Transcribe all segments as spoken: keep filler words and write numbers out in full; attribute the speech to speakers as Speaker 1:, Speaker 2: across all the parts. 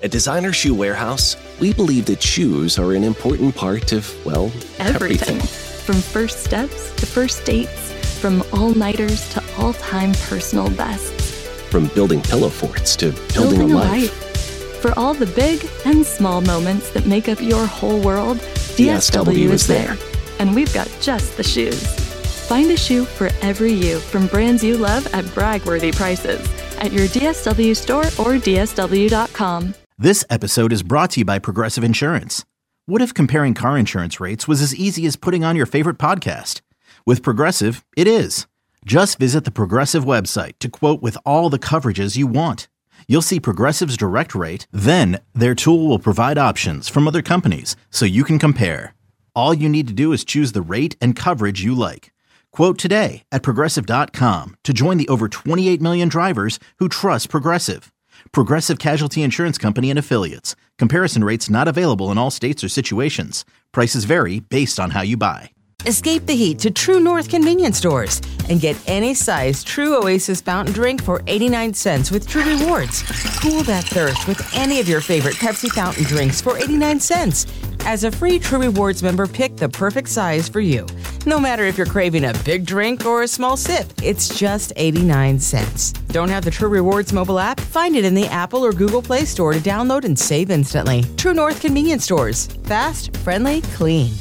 Speaker 1: At Designer Shoe Warehouse, we believe that shoes are an important part of, well, everything.
Speaker 2: everything. From first steps to first dates, from all-nighters to all-time personal bests.
Speaker 1: From building pillow forts to building,
Speaker 2: Building
Speaker 1: a
Speaker 2: a
Speaker 1: life.
Speaker 2: life. For all the big and small moments that make up your whole world, D S W is there. And we've got just the shoes. Find a shoe for every you from brands you love at brag-worthy prices at your D S W store or D S W dot com.
Speaker 3: This episode is brought to you by Progressive Insurance. What if comparing car insurance rates was as easy as putting on your favorite podcast? With Progressive, it is. Just visit the Progressive website to quote with all the coverages you want. You'll see Progressive's direct rate, then their tool will provide options from other companies so you can compare. All you need to do is choose the rate and coverage you like. Quote today at Progressive dot com to join the over twenty-eight million drivers who trust Progressive. Progressive Casualty Insurance Company and Affiliates. Comparison rates not available in all states or situations. Prices vary based on how you buy.
Speaker 4: Escape the heat to True North convenience stores and get any size True Oasis fountain drink for eighty-nine cents with True Rewards. Cool that thirst with any of your favorite Pepsi fountain drinks for eighty-nine cents. As a free True Rewards member, pick the perfect size for you. No matter if you're craving a big drink or a small sip, it's just eighty-nine cents. Don't have the True Rewards mobile app? Find it in the Apple or Google Play Store to download and save instantly. True North convenience stores. Fast, friendly, clean.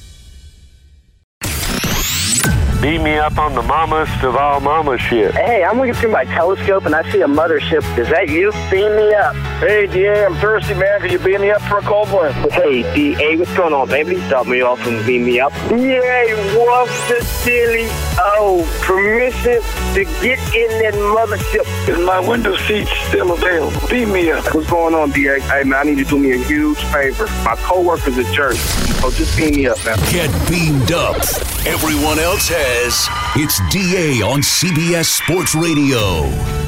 Speaker 5: Beat me up on the mammast of all mama shit.
Speaker 6: Hey, I'm looking through my telescope and I see a mothership. Is that you? Beam me up.
Speaker 5: Hey, D A, I'm thirsty, man. Can you beam me up for a cold one?
Speaker 6: Hey, D A, what's going on, baby? Stop me off and beam me up.
Speaker 5: Yay, what's the silly?
Speaker 6: Oh, permission to get in that mothership.
Speaker 5: Is my window seat still available? Beam me up.
Speaker 6: What's going on, D A? Hey, man, I need you to do me a huge favor. My coworker's a jerk, so just beam me up, man.
Speaker 7: Get beamed up. Everyone else has. It's D A on C B S Sports Radio.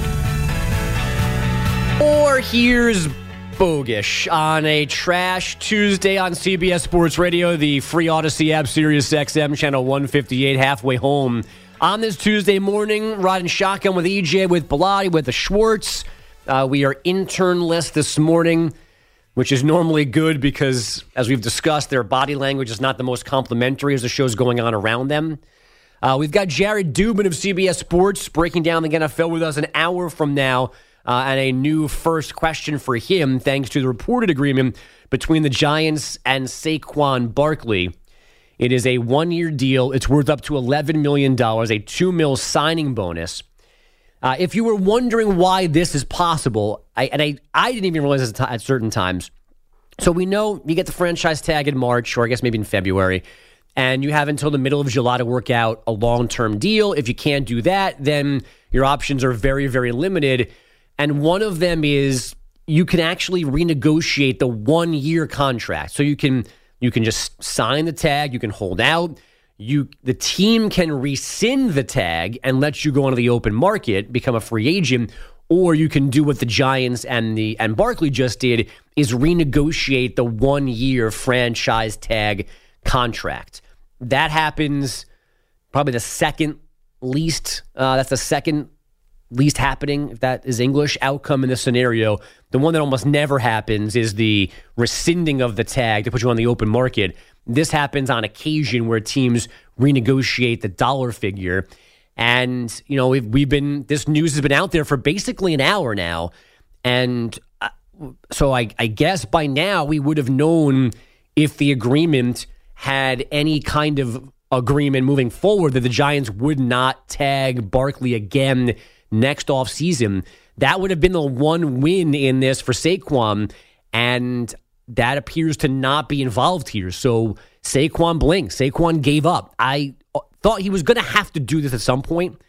Speaker 8: Or here's Bogish on a Trash Tuesday on C B S Sports Radio, the free Odyssey app, Sirius X M, channel one fifty-eight, halfway home. On this Tuesday morning, riding shotgun with E J, with Bilotti, with the Schwartz. Uh, we are internless this morning, which is normally good because, as we've discussed, their body language is not the most complimentary as the show's going on around them. Uh, we've got Jared Dubin of C B S Sports breaking down the N F L with us an hour from now, uh, and a new first question for him, thanks to the reported agreement between the Giants and Saquon Barkley. It is a one-year deal. It's worth up to eleven million dollars, a two mil signing bonus. Uh, if you were wondering why this is possible, I, and I, I didn't even realize this at certain times. So we know you get the franchise tag in March, or I guess maybe in February, and you have until the middle of July to work out a long-term deal. If you can't do that, then your options are very, very limited. And one of them is you can actually renegotiate the one-year contract. So you can you can just sign the tag, you can hold out. You the team can rescind the tag and let you go onto the open market, become a free agent, or you can do what the Giants and the and Barkley just did, is renegotiate the one-year franchise tag contract. That happens probably the second least, uh, that's the second least happening, if that is English, outcome in this scenario. The one that almost never happens is the rescinding of the tag to put you on the open market. This happens on occasion where teams renegotiate the dollar figure. And, you know, we've, we've been, this news has been out there for basically an hour now. And uh, so I, I guess by now we would have known if the agreement had any kind of agreement moving forward that the Giants would not tag Barkley again next offseason. That would have been the one win in this for Saquon, and that appears to not be involved here. So Saquon blinked. Saquon gave up. I thought he was going to have to do this at some point.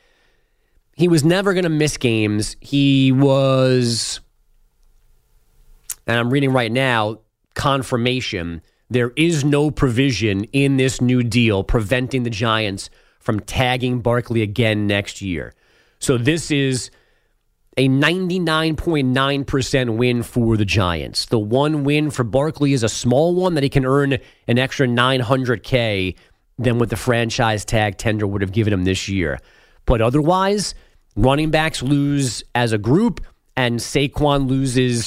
Speaker 8: He was never going to miss games. He was, and I'm reading right now, confirmation. There is no provision in this new deal preventing the Giants from tagging Barkley again next year. So this is a ninety-nine point nine percent win for the Giants. The one win for Barkley is a small one that he can earn an extra nine hundred K than what the franchise tag tender would have given him this year. But otherwise, running backs lose as a group, and Saquon loses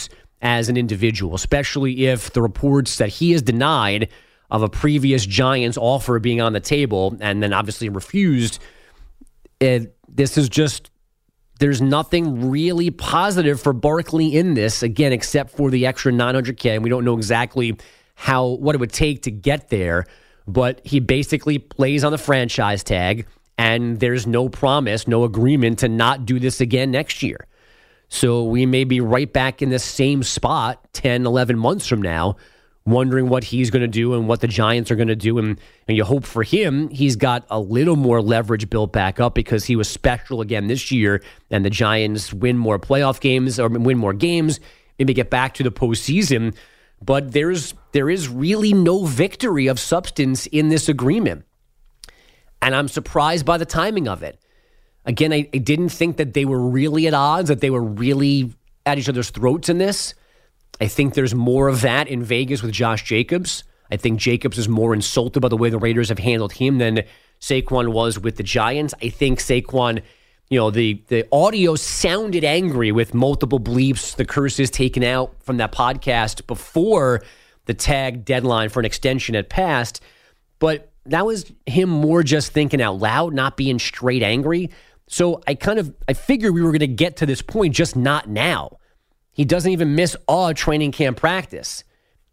Speaker 8: as an individual, especially if the reports that he has denied of a previous Giants offer being on the table and then obviously refused. It, this is just, there's nothing really positive for Barkley in this, again, except for the extra nine hundred K. And we don't know exactly how, what it would take to get there, but he basically plays on the franchise tag, and there's no promise, no agreement to not do this again next year. So we may be right back in the same spot ten, eleven months from now, wondering what he's going to do and what the Giants are going to do. And, and you hope for him, he's got a little more leverage built back up because he was special again this year, and the Giants win more playoff games or win more games, maybe get back to the postseason. But there's there is really no victory of substance in this agreement. And I'm surprised by the timing of it. Again, I, I didn't think that they were really at odds, that they were really at each other's throats in this. I think there's more of that in Vegas with Josh Jacobs. I think Jacobs is more insulted by the way the Raiders have handled him than Saquon was with the Giants. I think Saquon, you know, the, the audio sounded angry with multiple bleeps, the curses taken out from that podcast before the tag deadline for an extension had passed. But that was him more just thinking out loud, not being straight angry. So I kind of, I figured we were going to get to this point, just not now. He doesn't even miss a training camp practice.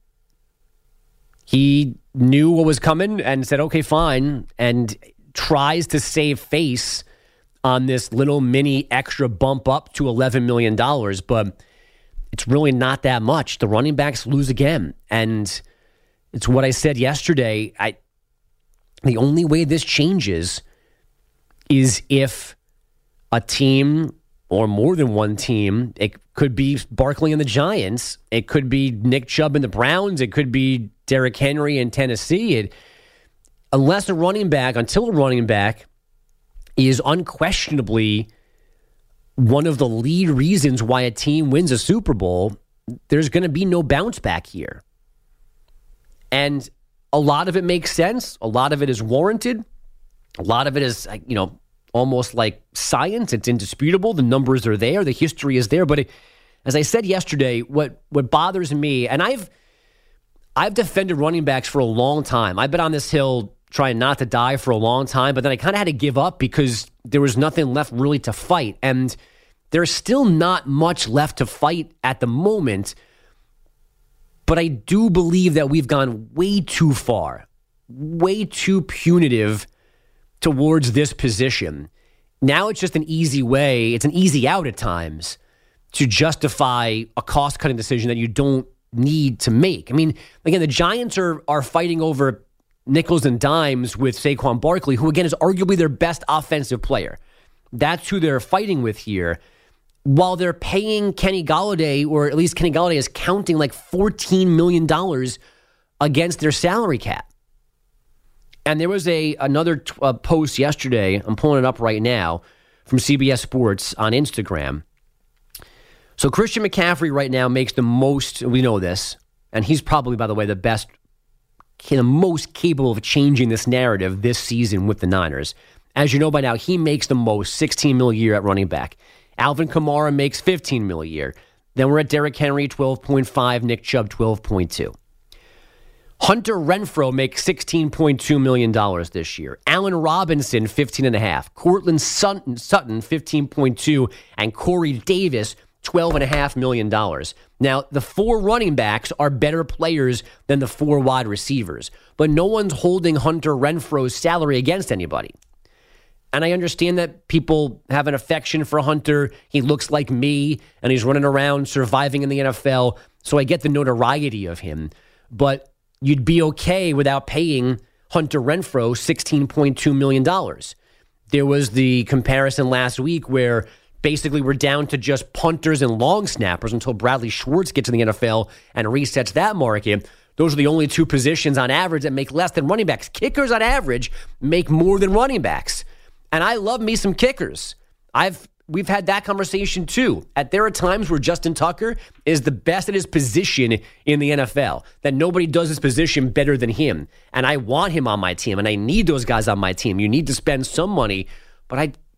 Speaker 8: He knew what was coming and said, okay, fine, and tries to save face on this little mini extra bump up to eleven million dollars, but it's really not that much. The running backs lose again, and it's what I said yesterday. I the only way this changes is if a team, or more than one team, it could be Barkley and the Giants, it could be Nick Chubb and the Browns, it could be Derrick Henry in Tennessee. It, unless a running back, until a running back is unquestionably one of the lead reasons why a team wins a Super Bowl, there's going to be no bounce back here. And a lot of it makes sense. A lot of it is warranted. A lot of it is, you know, almost like science. It's indisputable. The numbers are there. The history is there. But it, as I said yesterday, what what bothers me, and I've I've defended running backs for a long time. I've been on this hill trying not to die for a long time, but then I kind of had to give up because there was nothing left really to fight. And there's still not much left to fight at the moment. But I do believe that we've gone way too far, way too punitive towards this position. Now it's just an easy way, it's an easy out at times to justify a cost-cutting decision that you don't need to make. I mean, again, the Giants are are fighting over nickels and dimes with Saquon Barkley, who, again, is arguably their best offensive player. That's who they're fighting with here, while they're paying Kenny Golladay, or at least Kenny Golladay is counting like fourteen million dollars against their salary cap. And there was a another t- uh, post yesterday, I'm pulling it up right now, from C B S Sports on Instagram. So Christian McCaffrey right now makes the most, we know this, and he's probably, by the way, the best, the most capable of changing this narrative this season with the Niners. As you know by now, he makes the most, sixteen mil a year at running back. Alvin Kamara makes fifteen mil a year. Then we're at Derrick Henry, twelve point five, Nick Chubb, twelve point two. Hunter Renfrow makes sixteen point two million dollars this year. Allen Robinson, fifteen point five. Cortland Sutton, Sutton fifteen point two. And Corey Davis, twelve point five million dollars. Now, the four running backs are better players than the four wide receivers, but no one's holding Hunter Renfrow's salary against anybody. And I understand that people have an affection for Hunter. He looks like me, and he's running around surviving in the N F L, so I get the notoriety of him. But you'd be okay without paying Hunter Renfrow sixteen point two million dollars. There was the comparison last week where basically we're down to just punters and long snappers until Bradley Schwartz gets in the N F L and resets that market. Those are the only two positions on average that make less than running backs. Kickers on average make more than running backs. And I love me some kickers. I've We've had that conversation too. At there are times where Justin Tucker is the best at his position in the N F L, that nobody does his position better than him. And I want him on my team, and I need those guys on my team. You need to spend some money, but I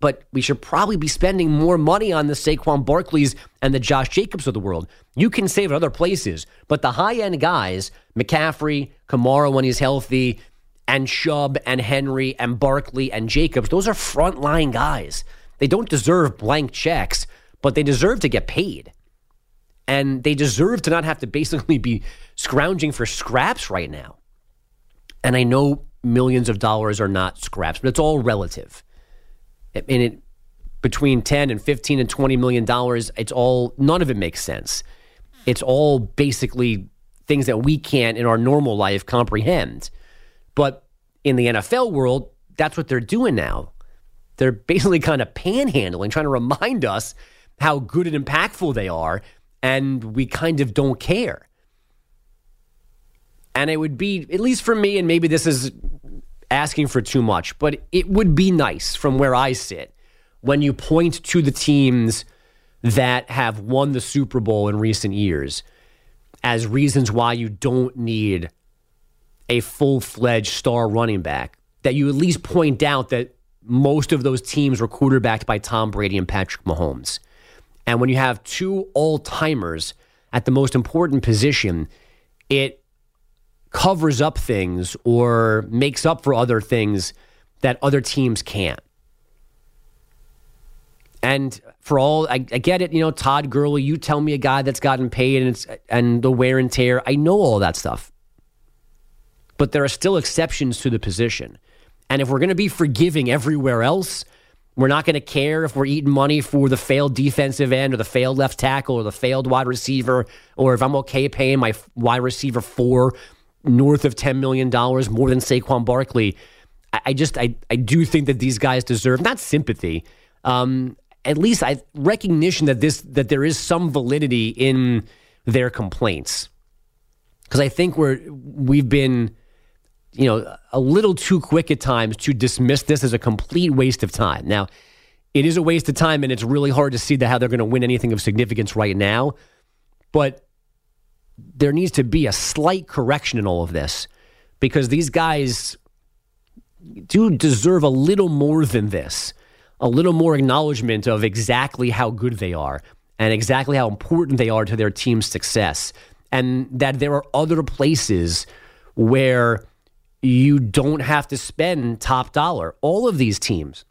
Speaker 8: but we should probably be spending more money on the Saquon Barkleys and the Josh Jacobs of the world. You can save it other places, but the high-end guys, McCaffrey, Kamara when he's healthy, and Chubb and Henry and Barkley and Jacobs, those are frontline guys. They don't deserve blank checks, but they deserve to get paid. And they deserve to not have to basically be scrounging for scraps right now. And I know millions of dollars are not scraps, but it's all relative. I mean, it, between ten and fifteen and twenty million dollars, it's all, none of it makes sense. It's all basically things that we can't in our normal life comprehend. But in the N F L world, that's what they're doing now. They're basically kind of panhandling, trying to remind us how good and impactful they are, and we kind of don't care. And it would be, at least for me, and maybe this is asking for too much, but it would be nice from where I sit when you point to the teams that have won the Super Bowl in recent years as reasons why you don't need a full-fledged star running back, that you at least point out that most of those teams were quarterbacked by Tom Brady and Patrick Mahomes. And when you have two all-timers at the most important position, it covers up things or makes up for other things that other teams can't. And for all, I, I get it, you know, Todd Gurley, you tell me a guy that's gotten paid and it's and the wear and tear. I know all that stuff. But there are still exceptions to the position. And if we're going to be forgiving everywhere else, we're not going to care if we're eating money for the failed defensive end or the failed left tackle or the failed wide receiver, or if I'm okay paying my wide receiver four north of ten million dollars more than Saquon Barkley. I, I just, I, I do think that these guys deserve, not sympathy, um, at least I recognition that this, that there is some validity in their complaints. Because I think we're, we've been, you know, a little too quick at times to dismiss this as a complete waste of time. Now, it is a waste of time, and it's really hard to see that how they're going to win anything of significance right now. But there needs to be a slight correction in all of this, because these guys do deserve a little more than this, a little more acknowledgement of exactly how good they are and exactly how important they are to their team's success, and that there are other places where you don't have to spend top dollar. All of these teams,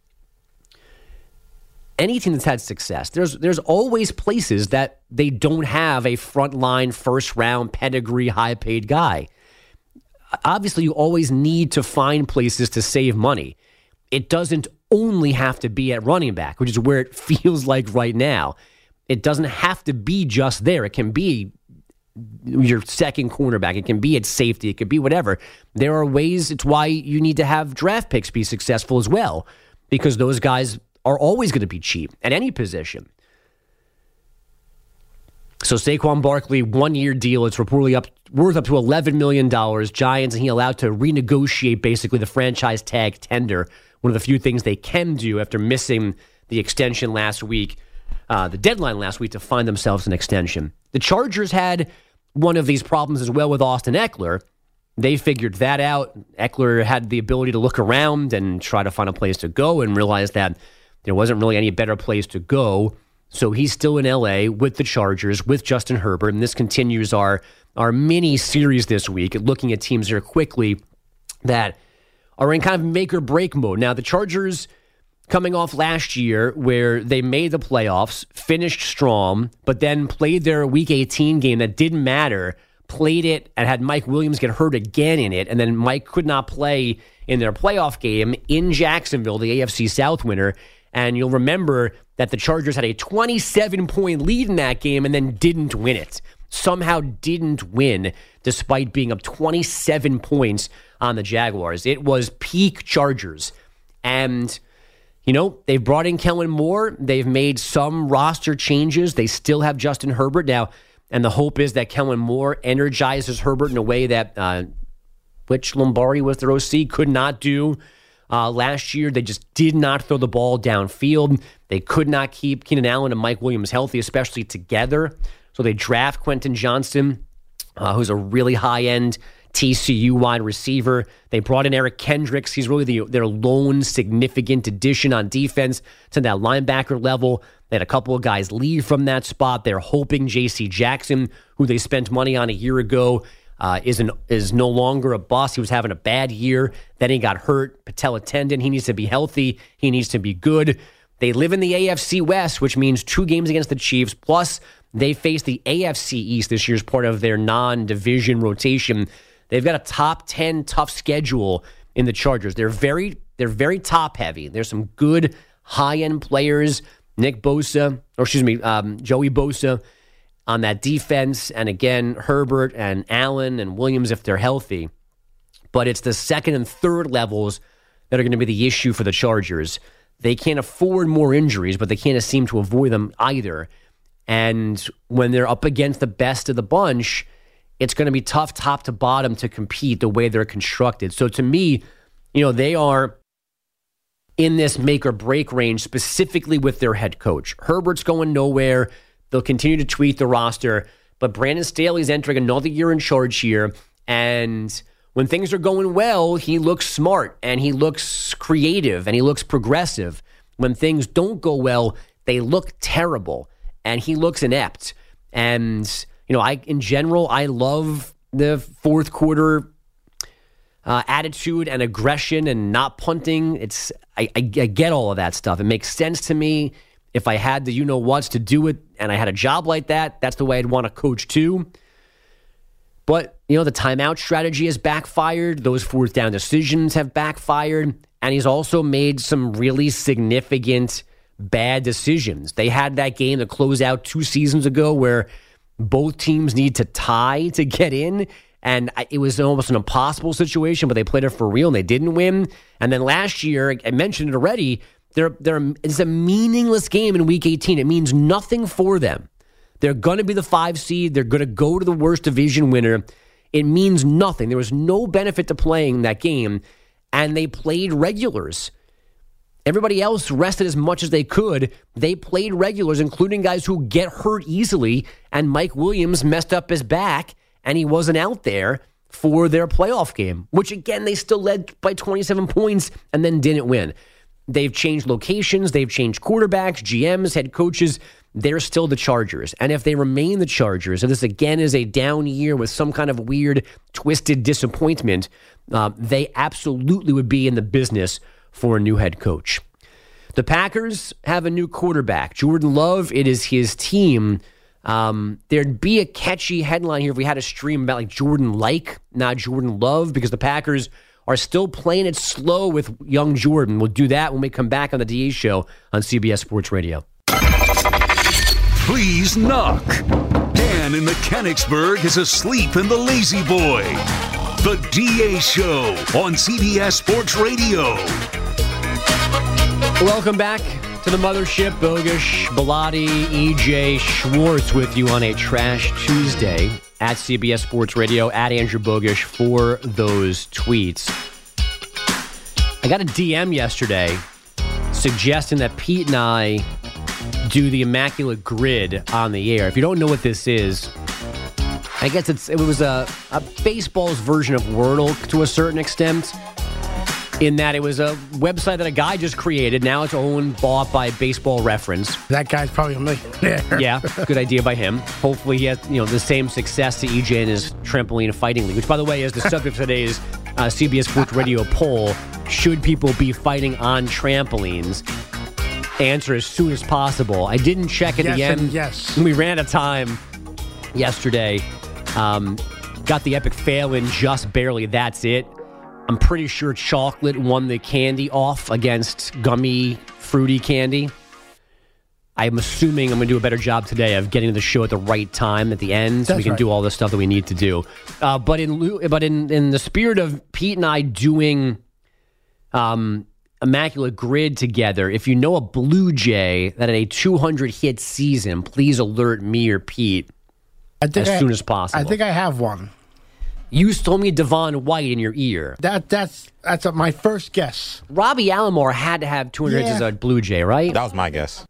Speaker 8: any team that's had success, there's there's always places that they don't have a frontline, first-round, pedigree, high-paid guy. Obviously, you always need to find places to save money. It doesn't only have to be at running back, which is where it feels like right now. It doesn't have to be just there. It can be your second cornerback. It can be at safety. It could be whatever. There are ways. It's why you need to have draft picks be successful as well, because those guys are always going to be cheap at any position. So Saquon Barkley, one-year deal. It's reportedly up worth up to eleven million dollars. Giants, and he allowed to renegotiate basically the franchise tag tender, one of the few things they can do after missing the extension last week, uh, the deadline last week to find themselves an extension. The Chargers had one of these problems as well with Austin Eckler. They figured that out. Eckler had the ability to look around and try to find a place to go and realized that there wasn't really any better place to go. So he's still in L A with the Chargers, with Justin Herbert. And this continues our, our mini series this week, looking at teams here quickly that are in kind of make or break mode. Now, the Chargers coming off last year where they made the playoffs, finished strong, but then played their Week eighteen game that didn't matter, played it and had Mike Williams get hurt again in it, and then Mike could not play in their playoff game in Jacksonville, the A F C South winner. And you'll remember that the Chargers had a twenty-seven point lead in that game and then didn't win it. Somehow didn't win despite being up twenty-seven points on the Jaguars. It was peak Chargers. And, you know, they've brought in Kellen Moore. They've made some roster changes. They still have Justin Herbert now. And the hope is that Kellen Moore energizes Herbert in a way that uh, Rich Lombardi was their O C could not do. Uh, last year, they just did not throw the ball downfield. They could not keep Keenan Allen and Mike Williams healthy, especially together. So they draft Quentin Johnston, uh, who's a really high-end T C U wide receiver. They brought in Eric Kendricks. He's really the, their lone significant addition on defense to that linebacker level. They had a couple of guys leave from that spot. They're hoping J C Jackson, who they spent money on a year ago, uh, is, an, is no longer a bust. He was having a bad year. Then he got hurt, patella tendon. He needs to be healthy. He needs to be good. They live in the A F C West, which means two games against the Chiefs, plus they face the A F C East this year as part of their non-division rotation. They've got a top ten tough schedule in the Chargers. They're very they're very top-heavy. There's some good high-end players, Nick Bosa, or excuse me, um, Joey Bosa on that defense, and again, Herbert and Allen and Williams if they're healthy. But it's the second and third levels that are going to be the issue for the Chargers. They can't afford more injuries, but they can't seem to avoid them either. And when they're up against the best of the bunch, it's going to be tough top to bottom to compete the way they're constructed. So to me, you know, they are in this make or break range specifically with their head coach. Herbert's going nowhere. They'll continue to tweak the roster, but Brandon Staley's entering another year in charge here. And when things are going well, he looks smart and he looks creative and he looks progressive. When things don't go well, they look terrible and he looks inept. And You know, I in general, I love the fourth quarter uh, attitude and aggression and not punting. It's I, I, I get all of that stuff. It makes sense to me. If I had the you-know-whats to do it and I had a job like that, that's the way I'd want to coach too. But, you know, the timeout strategy has backfired. Those fourth down decisions have backfired. And he's also made some really significant bad decisions. They had that game to close out two seasons ago where both teams need to tie to get in, and it was almost an impossible situation, but they played it for real, and they didn't win. And then last year, I mentioned it already, they're, they're, it's a meaningless game in Week eighteen. It means nothing for them. They're going to be the five seed. They're going to go to the worst division winner. It means nothing. There was no benefit to playing that game, and they played regulars. Everybody else rested as much as they could. They played regulars, including guys who get hurt easily, and Mike Williams messed up his back, and he wasn't out there for their playoff game, which, again, they still led by twenty-seven points and then didn't win. They've changed locations. They've changed quarterbacks, G Ms, head coaches. They're still the Chargers. And if they remain the Chargers, if this, again, is a down year with some kind of weird, twisted disappointment, uh, they absolutely would be in the business for a new head coach. The Packers have a new quarterback, Jordan Love. It is his team. Um, there'd be a catchy headline here if we had a stream about like Jordan like, not Jordan Love, because the Packers are still playing it slow with young Jordan. We'll do that when we come back on the D A Show on C B S Sports Radio.
Speaker 7: Please knock. Dan in Mechanicsburg is asleep in the Lazy Boy. The D A Show on C B S Sports Radio.
Speaker 8: Welcome back to the mothership. Bogusch, Bellotti, E J Schwartz with you on a Trash Tuesday at C B S Sports Radio, at Andrew Bogusch for those tweets. I got a D M yesterday suggesting that Pete and I do the Immaculate Grid on the air. If you don't know what this is, I guess it's it was a, a baseball's version of Wordle to a certain extent, in that it was a website that a guy just created. Now it's owned, bought by Baseball Reference.
Speaker 9: That guy's probably a millionaire.
Speaker 8: Yeah, good idea by him. Hopefully he has, you know, the same success to E J in his trampoline fighting league, which, by the way, is the subject of today's uh, C B S Sports Radio poll. Should people be fighting on trampolines? Answer as soon as possible. I didn't check it
Speaker 9: yes
Speaker 8: again.
Speaker 9: And yes.
Speaker 8: We ran out of time yesterday. Um, got the epic fail in just barely. That's it. I'm pretty sure chocolate won the candy off against gummy, fruity candy. I'm assuming I'm going to do a better job today of getting to the show at the right time at the end, so
Speaker 9: That's
Speaker 8: we can
Speaker 9: right.
Speaker 8: do all the stuff that we need to do. Uh, but in but in, in the spirit of Pete and I doing um, Immaculate Grid together, if you know a Blue Jay that had a two hundred hit season, please alert me or Pete
Speaker 9: I think
Speaker 8: as
Speaker 9: I,
Speaker 8: soon as possible.
Speaker 9: I think I have one.
Speaker 8: You told me Devon White in your ear.
Speaker 9: That that's that's a, my first guess.
Speaker 8: Robbie Alomar had to have two hundred hits
Speaker 9: Yeah.
Speaker 8: as a Blue Jay, right?
Speaker 10: That was my guess.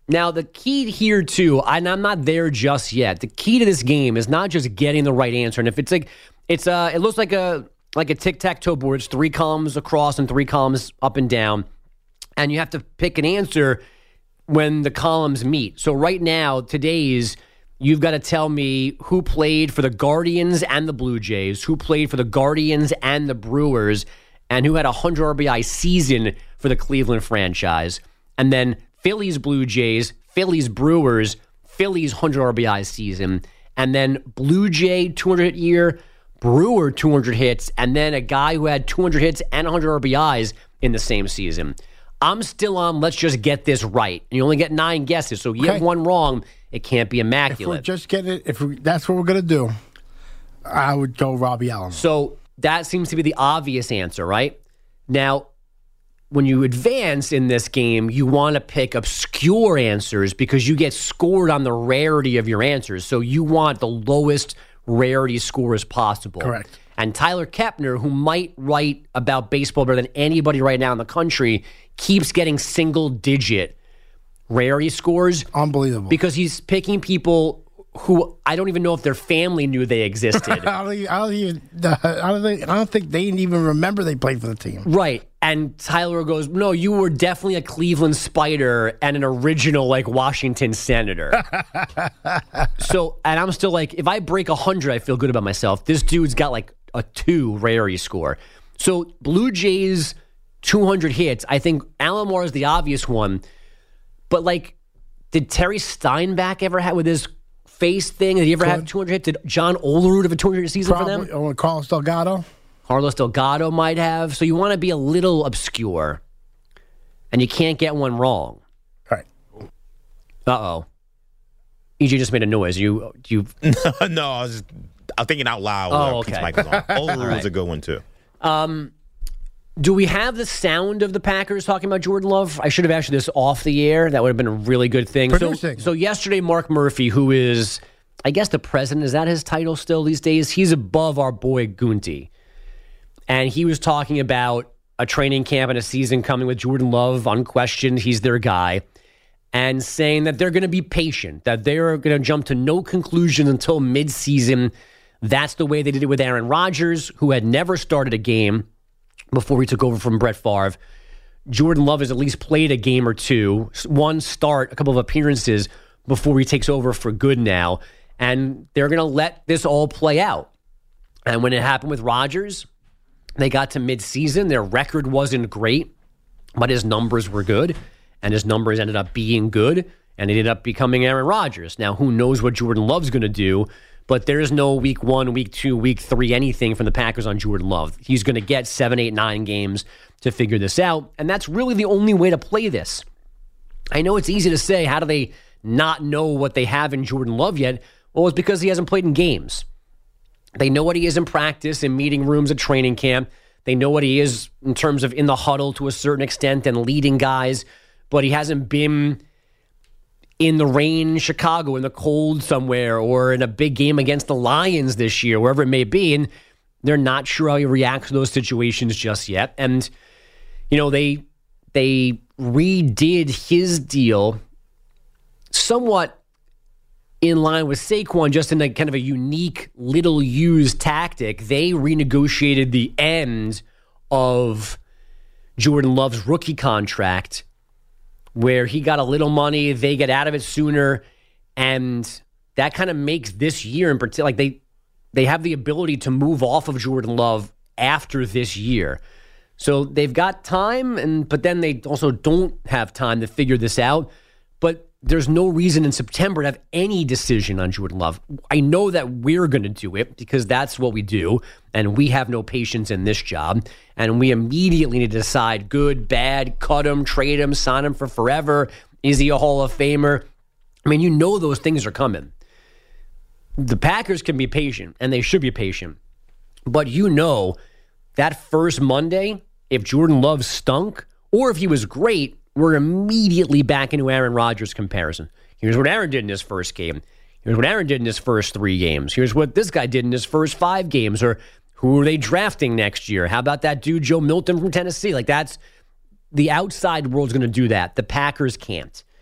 Speaker 8: Now, the key here, too, and I'm not there just yet. The key to this game is not just getting the right answer. And if it's like, it's uh, it looks like a like a tic-tac-toe board. It's three columns across and three columns up and down. And you have to pick an answer when the columns meet. So right now, today's, you've got to tell me who played for the Guardians and the Blue Jays, who played for the Guardians and the Brewers, and who had a one hundred R B I season for the Cleveland franchise. And then Phillies, Blue Jays, Phillies, Brewers, Phillies one hundred R B I season, and then Blue Jay two hundred hit year, Brewer two hundred hits, and then a guy who had two hundred hits and one hundred R B Is in the same season. I'm still on, let's just get this right. And you only get nine guesses, so you
Speaker 9: Okay.
Speaker 8: get one wrong, it can't be immaculate.
Speaker 9: If we just get it, if we, that's what we're going to do, I would go Robbie Allen.
Speaker 8: So that seems to be the obvious answer, right? Now, when you advance in this game, you want to pick obscure answers because you get scored on the rarity of your answers. So you want the lowest rarity score as possible.
Speaker 9: Correct.
Speaker 8: And Tyler Kepner, who might write about baseball better than anybody right now in the country, keeps getting single-digit rarity scores.
Speaker 9: Unbelievable.
Speaker 8: Because he's picking people who I don't even know if their family knew they existed.
Speaker 9: I don't, even- I don't even. I don't think. I don't think they didn't even remember they played for the team.
Speaker 8: Right. And Tyler goes, no, you were definitely a Cleveland Spider and an original, like, Washington Senator. So, and I'm still like, if I break one hundred, I feel good about myself. This dude's got, like, a two rarity score. So, Blue Jays, two hundred hits. I think Alan Moore is the obvious one. But, like, did Terry Steinbach ever have with his face thing? Did he ever
Speaker 9: Could.
Speaker 8: have two hundred hits? Did John Olerud have a two hundred hit season
Speaker 9: Probably,
Speaker 8: for them?
Speaker 9: or Carlos Delgado.
Speaker 8: Carlos Delgado might have. So you want to be a little obscure, and you can't get one wrong.
Speaker 9: Right.
Speaker 8: Uh-oh. E J just made a noise. You, you.
Speaker 10: No, I was just, I'm thinking out loud.
Speaker 8: Oh,
Speaker 10: uh,
Speaker 8: okay.
Speaker 10: Pete's mic was on. Olerud
Speaker 8: right.
Speaker 10: was a good one, too.
Speaker 8: Um, do we have the sound of the Packers talking about Jordan Love? I should have asked you this off the air. That would have been a really good thing.
Speaker 9: Producing.
Speaker 8: So, so yesterday, Mark Murphy, who is, I guess, the president, is that his title still these days? He's above our boy Gunty. And he was talking about a training camp and a season coming with Jordan Love, unquestioned. He's their guy. And saying that they're going to be patient, that they're going to jump to no conclusions until midseason. That's the way they did it with Aaron Rodgers, who had never started a game before he took over from Brett Favre. Jordan Love has at least played a game or two, one start, a couple of appearances before he takes over for good now. And they're going to let this all play out. And when it happened with Rodgers, they got to midseason. Their record wasn't great, but his numbers were good. And his numbers ended up being good. And he ended up becoming Aaron Rodgers. Now, who knows what Jordan Love's going to do? But there's no week one, week two, week three, anything from the Packers on Jordan Love. He's going to get seven, eight, nine games to figure this out. And that's really the only way to play this. I know it's easy to say, how do they not know what they have in Jordan Love yet? Well, it's because he hasn't played in games. They know what he is in practice, in meeting rooms, at training camp. They know what he is in terms of in the huddle to a certain extent and leading guys. But he hasn't been in the rain in Chicago, in the cold somewhere, or in a big game against the Lions this year, wherever it may be. And they're not sure how he reacts to those situations just yet. And, you know, they they redid his deal somewhat in line with Saquon, just in a kind of a unique, little used tactic. They renegotiated the end of Jordan Love's rookie contract, where he got a little money, they get out of it sooner, and that kind of makes this year in particular, like they they have the ability to move off of Jordan Love after this year. So they've got time, and but then they also don't have time to figure this out. But there's no reason in September to have any decision on Jordan Love. I know that we're going to do it because that's what we do, and we have no patience in this job. And we immediately need to decide good, bad, cut him, trade him, sign him for forever. Is he a Hall of Famer? I mean, you know those things are coming. The Packers can be patient, and they should be patient. But you know that first Monday, if Jordan Love stunk, or if he was great, we're immediately back into Aaron Rodgers comparison. Here's what Aaron did in his first game. Here's what Aaron did in his first three games. Here's what this guy did in his first five games. Or who are they drafting next year? How about that dude Joe Milton from Tennessee? Like, that's the outside world's going to do that. The Packers can't.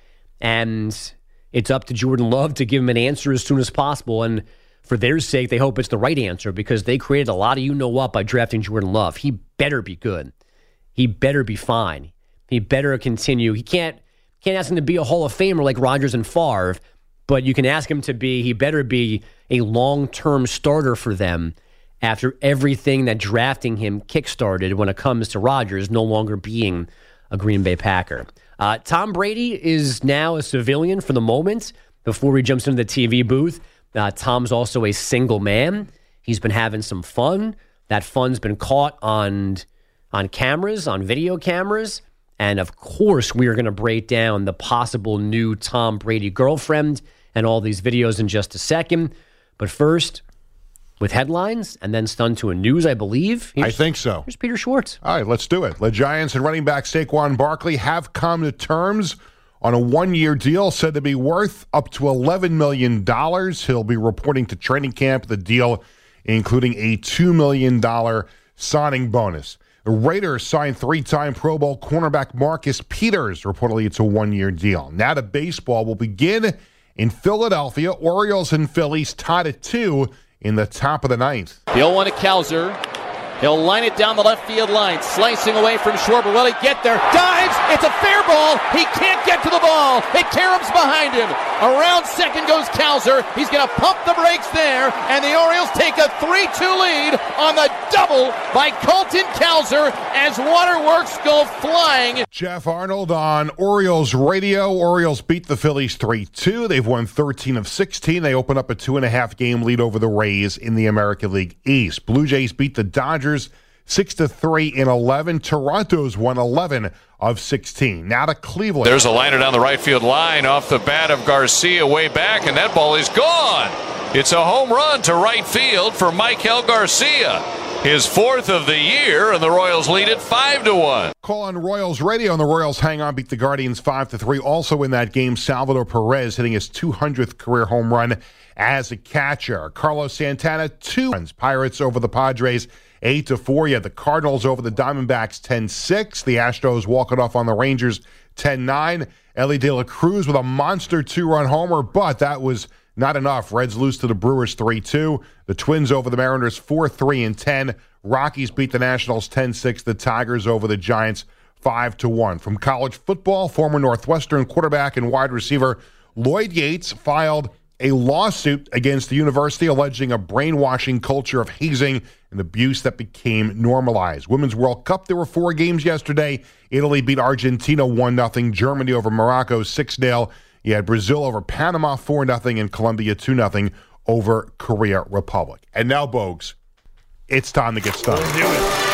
Speaker 8: And it's up to Jordan Love to give him an answer as soon as possible. And for their sake, they hope it's the right answer because they created a lot of you-know-what by drafting Jordan Love. He better be good. He better be fine. He better continue. He can't can't ask him to be a Hall of Famer like Rodgers and Favre, but you can ask him to be, he better be a long-term starter for them after everything that drafting him kickstarted when it comes to Rodgers no longer being a Green Bay Packer. Uh, Tom Brady is now a civilian for the moment before he jumps into the T V booth. Uh, Tom's also a single man. He's been having some fun. That fun's been caught on, on cameras, on video cameras. And, of course, we are going to break down the possible new Tom Brady girlfriend and all these videos in just a second. But first, with headlines and then stunned to a news, I believe.
Speaker 11: I think so.
Speaker 8: Here's Peter Schwartz.
Speaker 11: All right, let's do it. The Giants and running back Saquon Barkley have come to terms on a one-year deal said to be worth up to eleven million dollars. He'll be reporting to training camp the deal, including a two million dollars signing bonus. The Raiders signed three-time Pro Bowl cornerback Marcus Peters. Reportedly, it's a one-year deal. Now the baseball will begin in Philadelphia. Orioles and Phillies tied at two in the top of the ninth.
Speaker 12: He'll want to Kowser. He'll line it down the left field line, slicing away from Schwarber. Will he get there? Dives! It's a fair ball! He can't get to the ball! It caroms behind him. Around second goes Kowser. He's going to pump the brakes there, and the Orioles take a three two lead on the double by Colton Kowser as Waterworks go flying.
Speaker 11: Jeff Arnold on Orioles radio. Orioles beat the Phillies three two. They've won thirteen of sixteen. They open up a two and a half game lead over the Rays in the American League East. Blue Jays beat the Dodgers six to three in eleven. Toronto's won eleven of sixteen. Now to Cleveland.
Speaker 13: There's a liner down the right field line off the bat of Garcia way back, and that ball is gone. It's a home run to right field for Michael Garcia. His fourth of the year, and the Royals lead it five to one.
Speaker 11: Call on Royals radio, and the Royals hang on, beat the Guardians five to three. Also in that game, Salvador Perez hitting his two hundredth career home run as a catcher. Carlos Santana, two runs. Pirates over the Padres eight to four. You had the Cardinals over the Diamondbacks ten six. The Astros walking off on the Rangers ten nine. Ellie De La Cruz with a monster two-run homer, but that was not enough. Reds lose to the Brewers three two. The Twins over the Mariners four three and ten. Rockies beat the Nationals ten six. The Tigers over the Giants five to one. From college football, former Northwestern quarterback and wide receiver Lloyd Yates filed a lawsuit against the university alleging a brainwashing culture of hazing and abuse that became normalized. Women's World Cup, there were four games yesterday. Italy beat Argentina one nothing. Germany over Morocco six nil. You had Brazil over Panama four nothing and Colombia two nothing over Korea Republic. And now, Bogues, it's time to get started.
Speaker 14: Let's do it.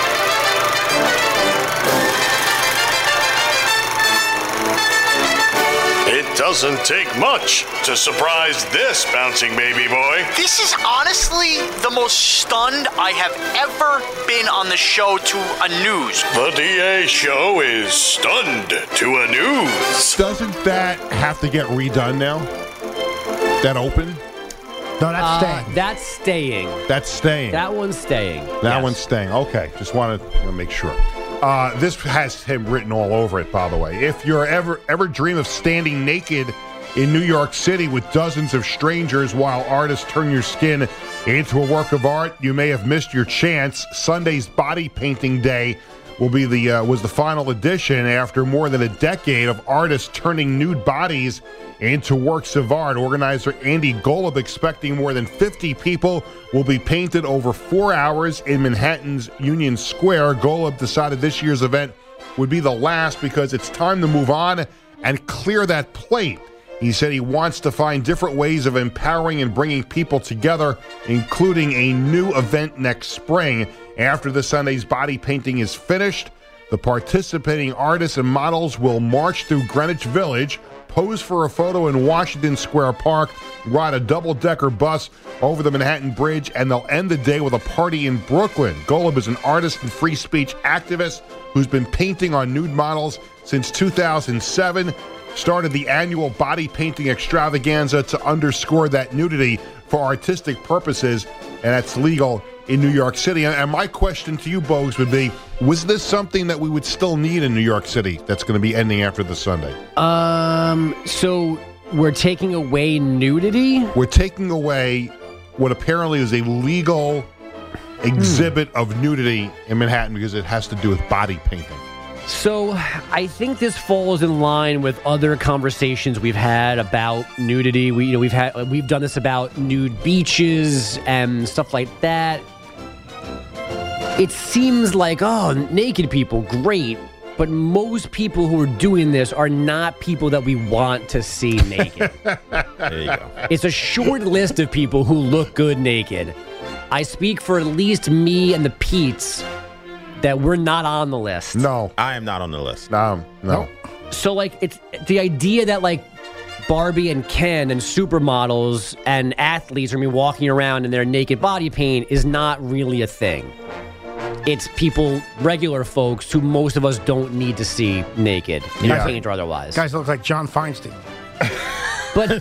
Speaker 14: It doesn't take much to surprise this bouncing baby boy.
Speaker 15: This is honestly the most stunned I have ever been on the show to a news.
Speaker 14: The D A show is stunned to a news.
Speaker 11: Doesn't that have to get redone now? That open?
Speaker 9: No, that's
Speaker 8: Uh,
Speaker 9: staying.
Speaker 8: That's staying.
Speaker 11: That's staying.
Speaker 8: That one's staying.
Speaker 11: That
Speaker 8: Yes.
Speaker 11: one's staying. Okay, just wanted to make sure. Uh, this has him written all over it, by the way. If you're ever ever dream of standing naked in New York City with dozens of strangers while artists turn your skin into a work of art, you may have missed your chance. Sunday's Body Painting Day will be the uh, was the final edition after more than a decade of artists turning nude bodies into works of art. Organizer Andy Golub expecting more than fifty people will be painted over four hours in Manhattan's Union Square. Golub decided this year's event would be the last because it's time to move on and clear that plate. He said he wants to find different ways of empowering and bringing people together, including a new event next spring. After the Sunday's body painting is finished, the participating artists and models will march through Greenwich Village, pose for a photo in Washington Square Park, ride a double-decker bus over the Manhattan Bridge, and they'll end the day with a party in Brooklyn. Golub is an artist and free speech activist who's been painting on nude models since two thousand seven, started the annual body painting extravaganza to underscore that nudity for artistic purposes, and that's legal in New York City. And my question to you, Bogues, would be, was this something that we would still need in New York City that's going to be ending after this Sunday?
Speaker 8: Um, so we're taking away nudity?
Speaker 11: We're taking away what apparently is a legal exhibit hmm. of nudity in Manhattan because it has to do with body painting.
Speaker 8: So I think this falls in line with other conversations we've had about nudity. We, you know, we've had we've done this about nude beaches and stuff like that. It seems like, oh, naked people, great. But most people who are doing this are not people that we want to see naked.
Speaker 10: There you go.
Speaker 8: It's a short list of people who look good naked. I speak for at least me and the Pete's that we're not on the list.
Speaker 11: No.
Speaker 10: I am not on the list.
Speaker 11: No, no.
Speaker 8: So, like, it's the idea that, like, Barbie and Ken and supermodels and athletes are going to be walking around in their naked body paint is not really a thing. It's people, regular folks, who most of us don't need to see naked, in
Speaker 9: Yeah.
Speaker 8: paint or otherwise.
Speaker 9: Guys look like John Feinstein.
Speaker 8: But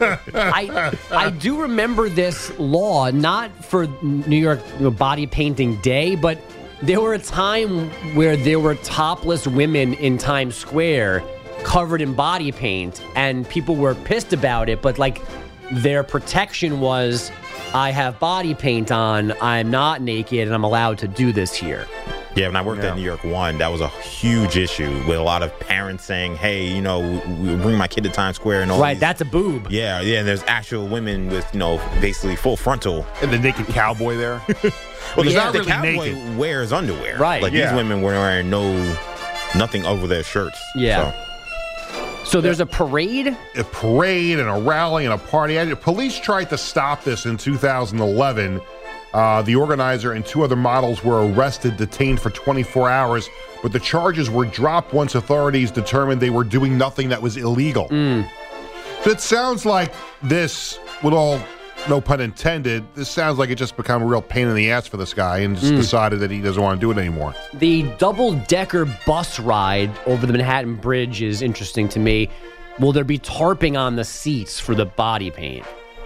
Speaker 8: I I do remember this law, not for New York you know, Body Painting Day, but there were a time where there were topless women in Times Square covered in body paint, and people were pissed about it, but like their protection was, I have body paint on, I'm not naked, and I'm allowed to do this here.
Speaker 10: Yeah, when I worked
Speaker 11: Yeah.
Speaker 10: at New York One, that was a huge issue with a lot of parents saying, hey, you know, we bring my kid to Times Square and all
Speaker 8: Right,
Speaker 10: these-
Speaker 8: that's a boob.
Speaker 10: Yeah, yeah, and there's actual women with, you know, basically full frontal.
Speaker 11: And the naked cowboy there.
Speaker 10: Well,
Speaker 11: He's
Speaker 10: yeah,
Speaker 11: not
Speaker 10: the
Speaker 11: really
Speaker 10: cowboy
Speaker 11: naked.
Speaker 10: wears underwear.
Speaker 8: Right.
Speaker 10: Like,
Speaker 11: Yeah.
Speaker 10: these women were wearing no, nothing over their shirts.
Speaker 8: Yeah.
Speaker 10: So.
Speaker 8: So there's a parade?
Speaker 11: A parade and a rally and a party. Police tried to stop this in two thousand eleven. Uh, the organizer and two other models were arrested, detained for twenty-four hours, but the charges were dropped once authorities determined they were doing nothing that was illegal.
Speaker 8: Mm.
Speaker 11: So it sounds like this, with all, no pun intended, this sounds like it just become a real pain in the ass for this guy and just
Speaker 8: Mm.
Speaker 11: decided that he doesn't want to do it anymore.
Speaker 8: The double-decker bus ride over the Manhattan Bridge is interesting to me. Will there be tarping on the seats for the body paint?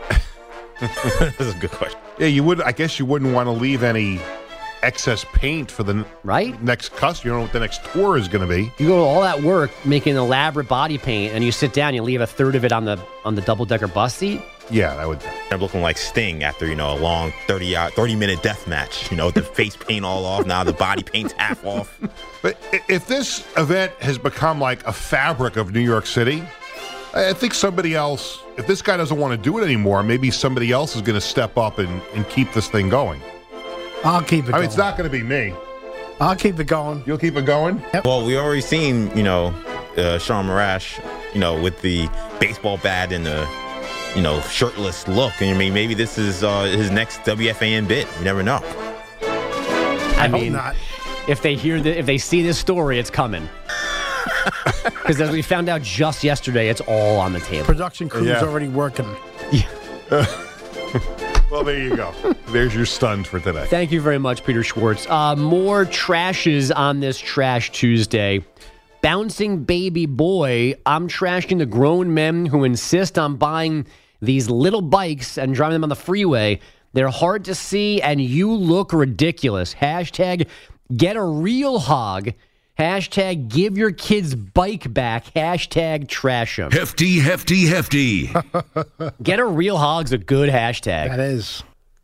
Speaker 10: This is a good question.
Speaker 11: Yeah, you would. I guess you wouldn't want to leave any excess paint for the
Speaker 8: right
Speaker 11: next customer. You don't know what the next tour is going to be.
Speaker 8: You go to all that work making elaborate body paint, and you sit down, you leave a third of it on the on the double-decker bus seat?
Speaker 11: Yeah, that would.
Speaker 10: I'm looking like Sting after, you know, a long thirty, uh, thirty minute death match. You know, the face paint all off. Now the body paint's half off.
Speaker 11: But i- if this event has become like a fabric of New York City, I I think somebody else, if this guy doesn't want to do it anymore, maybe somebody else is going to step up and, and keep this thing going.
Speaker 9: I'll keep it
Speaker 11: I
Speaker 9: going.
Speaker 11: mean, it's not going to be me.
Speaker 9: I'll keep it going.
Speaker 11: You'll keep it going?
Speaker 10: Well, we already seen, you know, uh, Sean Marash, you know, with the baseball bat and the, you know, shirtless look. And I mean, maybe this is uh, his next W F A N bit. You never know.
Speaker 8: I,
Speaker 9: hope
Speaker 8: mean,
Speaker 9: not.
Speaker 8: if they hear the, if they see this story, it's coming. Because as we found out just yesterday, it's all on the table.
Speaker 9: Production crew's
Speaker 11: Yeah.
Speaker 9: already working.
Speaker 11: Well, there you go. There's your stuns for today.
Speaker 8: Thank you very much, Peter Schwartz. Uh, more trashes on this Trash Tuesday. Bouncing baby boy, I'm trashing the grown men who insist on buying these little bikes and driving them on the freeway. They're hard to see, and you look ridiculous. Hashtag get a real hog. Hashtag give your kid's bike back. Hashtag trash them.
Speaker 7: Hefty, hefty, hefty.
Speaker 8: Get a real hog's a good hashtag.
Speaker 9: That is.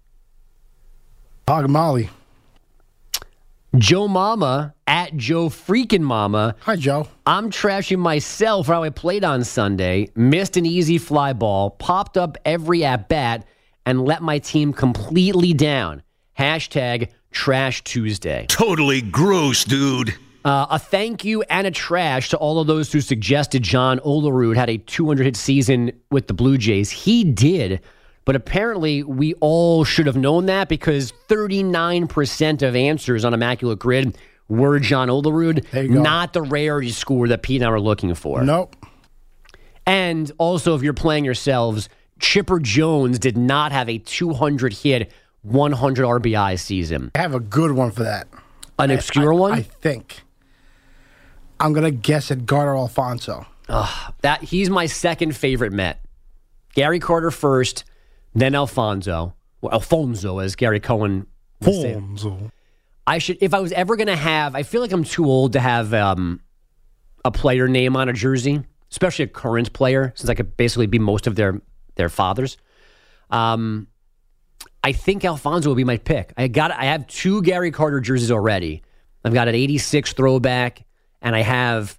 Speaker 9: Hog Molly.
Speaker 8: Joe Mama at Joe freaking Mama.
Speaker 9: Hi, Joe.
Speaker 8: I'm trashing myself for how I played on Sunday. Missed an easy fly ball, popped up every at bat, and let my team completely down. Hashtag Trash Tuesday.
Speaker 7: Totally gross, dude.
Speaker 8: Uh, a thank you and a trash to all of those who suggested John Olerud had a two hundred hit season with the Blue Jays. He did, but apparently we all should have known that because thirty-nine percent of answers on Immaculate Grid were John Olerud,
Speaker 9: There you go.
Speaker 8: not the rarity score that Pete and I were looking for.
Speaker 9: Nope.
Speaker 8: And also, if you're playing yourselves, Chipper Jones did not have a two hundred hit, one hundred R B I season.
Speaker 9: I have a good one for that.
Speaker 8: An obscure
Speaker 9: I,
Speaker 8: one?
Speaker 9: I think. I'm going to guess at Garner Alfonso.
Speaker 8: Ugh, that he's my second favorite Met. Gary Carter first, then Alfonso. Well, Alfonso, as Gary Cohen
Speaker 9: Alfonso.
Speaker 8: I should, if I was ever going to have, I feel like I'm too old to have um, a player name on a jersey, especially a current player, since I could basically be most of their their fathers. Um, I think Alfonso will be my pick. I got, I have two Gary Carter jerseys already. I've got an eighty-six throwback, and I have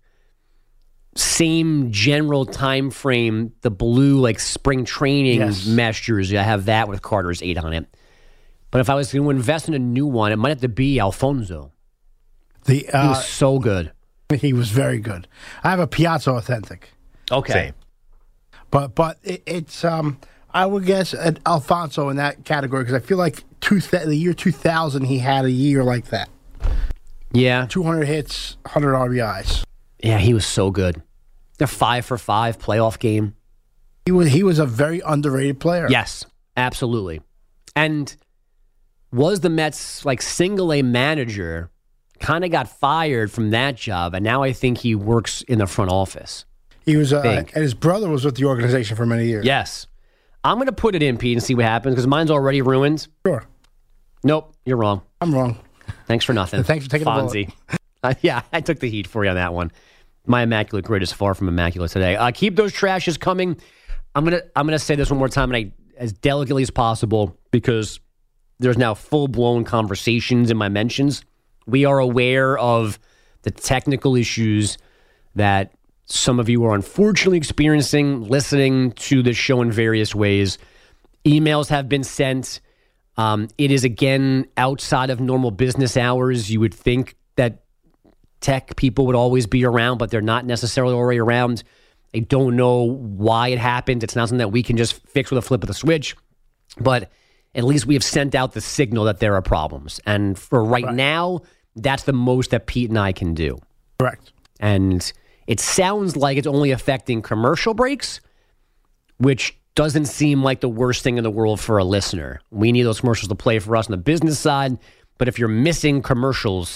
Speaker 8: same general time frame, the blue like spring training
Speaker 9: Yes.
Speaker 8: mesh jersey. I have that with Carter's eight on it. But if I was going to invest in a new one, it might have to be Alfonso.
Speaker 9: The uh,
Speaker 8: he was so good.
Speaker 9: He was very good. I have a Piazza Authentic.
Speaker 8: Okay.
Speaker 10: Same.
Speaker 9: But but it, it's um I would guess at Alfonso in that category because I feel like two th- the year two thousand he had a year like that.
Speaker 8: Yeah.
Speaker 9: two hundred hits, one hundred R B Is.
Speaker 8: Yeah, he was so good. The five for five playoff game.
Speaker 9: He was he was a very underrated player.
Speaker 8: Yes, absolutely. And was the Mets like single A manager, kind of got fired from that job, and now I think he works in the front office.
Speaker 9: He was, uh,
Speaker 8: Big.
Speaker 9: and his brother was with the organization for many years.
Speaker 8: Yes. I'm going to put it in, Pete, and see what happens, because mine's already ruined.
Speaker 9: Sure.
Speaker 8: Nope, you're wrong.
Speaker 9: I'm wrong.
Speaker 8: Thanks for nothing.
Speaker 9: Thanks for taking the
Speaker 8: Fonzie. uh, yeah, I took the heat for you on that one. My immaculate grid is far from immaculate today. Uh, keep those trashes coming. I'm gonna I'm gonna say this one more time, and I as delicately as possible, because there's now full blown conversations in my mentions. We are aware of the technical issues that some of you are unfortunately experiencing listening to this show in various ways. Emails have been sent. Um, it is, again, outside of normal business hours. You would think that tech people would always be around, but they're not necessarily already around. I don't know why it happened. It's not something that we can just fix with a flip of the switch. But at least we have sent out the signal that there are problems. And for right, right. now, that's the most that Pete and I can do.
Speaker 9: Correct.
Speaker 8: And it sounds like it's only affecting commercial breaks, which doesn't seem like the worst thing in the world for a listener. We need those commercials to play for us on the business side. But if you're missing commercials,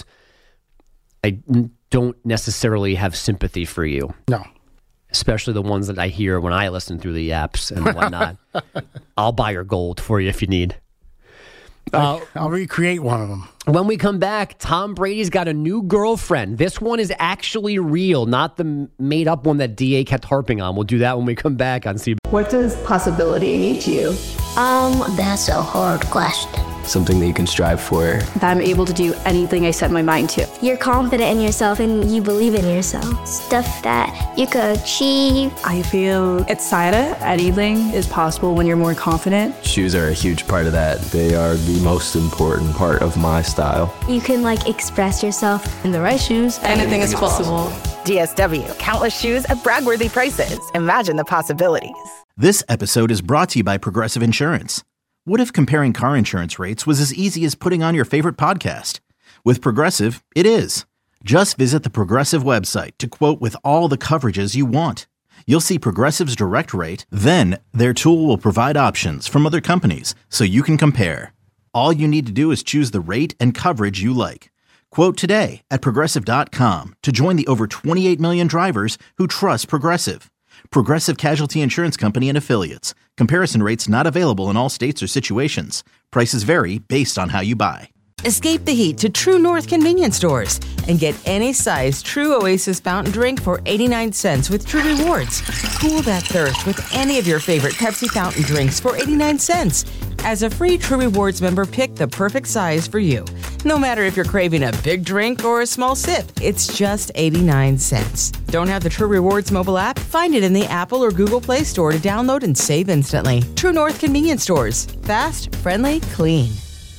Speaker 8: I don't necessarily have sympathy for you.
Speaker 9: No.
Speaker 8: Especially the ones that I hear when I listen through the apps and whatnot. I'll buy your gold for you if you need.
Speaker 9: Uh, I'll recreate one of them.
Speaker 8: When we come back, Tom Brady's got a new girlfriend. This one is actually real, not the made-up one that D A kept harping on. We'll do that when we come back on C B S.
Speaker 16: What does possibility mean to you?
Speaker 17: Um, that's a hard question.
Speaker 1: Something that you can strive for.
Speaker 16: That I'm able to do anything I set my mind to.
Speaker 17: You're confident in yourself and you believe in yourself. Stuff that you could achieve.
Speaker 16: I feel excited. Anything is possible when you're more confident.
Speaker 1: Shoes are a huge part of that. They are the most important part of my style.
Speaker 17: You can like express yourself.
Speaker 16: In the right shoes, anything is possible.
Speaker 18: D S W, countless shoes at brag-worthy prices. Imagine the possibilities.
Speaker 3: This episode is brought to you by Progressive Insurance. What if comparing car insurance rates was as easy as putting on your favorite podcast? With Progressive, it is. Just visit the Progressive website to quote with all the coverages you want. You'll see Progressive's direct rate, then their tool will provide options from other companies so you can compare. All you need to do is choose the rate and coverage you like. Quote today at Progressive dot com to join the over twenty-eight million drivers who trust Progressive. Progressive Casualty Insurance Company and Affiliates. Comparison rates not available in all states or situations. Prices vary based on how you buy.
Speaker 4: Escape the heat to True North convenience stores and get any size True Oasis fountain drink for eighty-nine cents with True Rewards. Cool that thirst with any of your favorite Pepsi fountain drinks for eighty-nine cents. As a free True Rewards member, pick the perfect size for you. No matter if you're craving a big drink or a small sip, it's just eighty-nine cents. Don't have the True Rewards mobile app? Find it in the Apple or Google Play Store to download and save instantly. True North convenience stores. Fast, friendly, clean.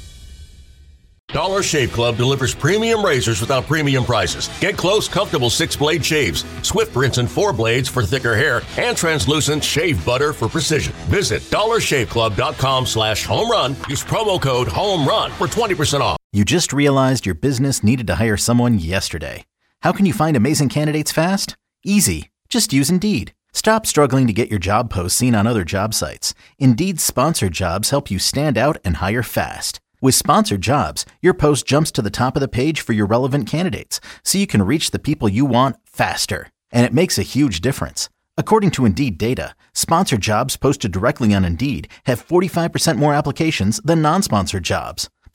Speaker 19: Dollar Shave Club delivers premium razors without premium prices. Get close, comfortable six-blade shaves, swift rinse and four blades for thicker hair, and translucent shave butter for precision. Visit dollar shave club dot com slash home run. Use promo code HOMERUN for twenty percent off.
Speaker 3: You just realized your business needed to hire someone yesterday. How can you find amazing candidates fast? Easy. Just use Indeed. Stop struggling to get your job posts seen on other job sites. Indeed's sponsored jobs help you stand out and hire fast. With sponsored jobs, your post jumps to the top of the page for your relevant candidates, so you can reach the people you want faster. And it makes a huge difference. According to Indeed data, sponsored jobs posted directly on Indeed have forty-five percent more applications than non-sponsored jobs.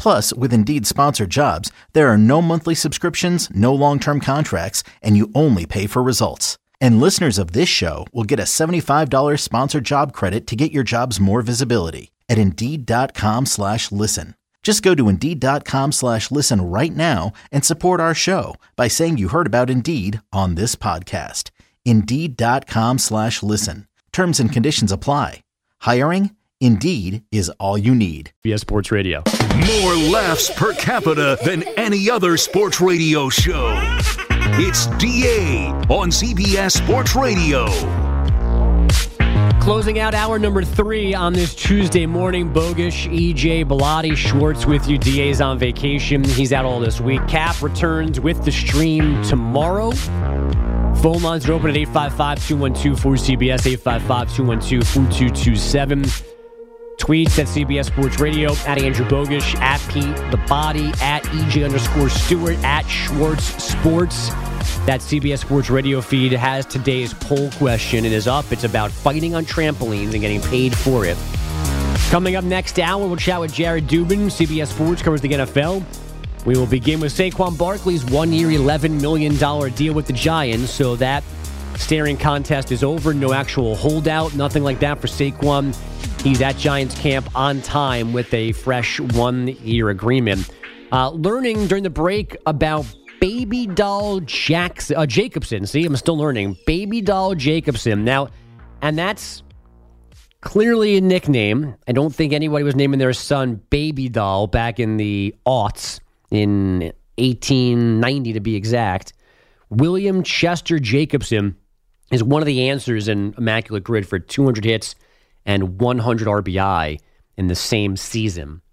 Speaker 3: Plus, with Indeed sponsored jobs, there are no monthly subscriptions, no long-term contracts, and you only pay for results. And listeners of this show will get a seventy-five dollars sponsored job credit to get your jobs more visibility at Indeed.com slash listen. Just go to Indeed.com slash listen right now and support our show by saying you heard about Indeed on this podcast. Indeed.com slash listen. Terms and conditions apply. Hiring? Indeed is all you need.
Speaker 8: C B S Sports Radio.
Speaker 7: More laughs per capita than any other sports radio show. It's D A on C B S Sports Radio.
Speaker 8: Closing out hour number three on this Tuesday morning. Bogusch, E J, Bellotti, Schwartz with you. D A's on vacation. He's out all this week. Cap returns with the stream tomorrow. Phone lines are open at eight five five, two one two, four C B S, eight five five, two one two, four two two seven. Tweets at C B S Sports Radio, at Andrew Bogusch, at Pete the Body, at E J underscore Stewart, at Schwartz Sports. That C B S Sports Radio feed has today's poll question. It is up. It's about fighting on trampolines and getting paid for it. Coming up next hour, we'll chat with Jared Dubin. C B S Sports covers the N F L. We will begin with Saquon Barkley's one-year, eleven million dollars deal with the Giants. So that staring contest is over. No actual holdout, nothing like that for Saquon. He's at Giants camp on time with a fresh one-year agreement. Uh, learning during the break about Baby Doll Jackson, uh, Jacobson. See, I'm still learning. Baby Doll Jacobson. Now, and that's clearly a nickname. I don't think anybody was naming their son Baby Doll back in the aughts, in eighteen ninety to be exact. William Chester Jacobson is one of the answers in Immaculate Grid for two hundred hits and one hundred R B I in the same season,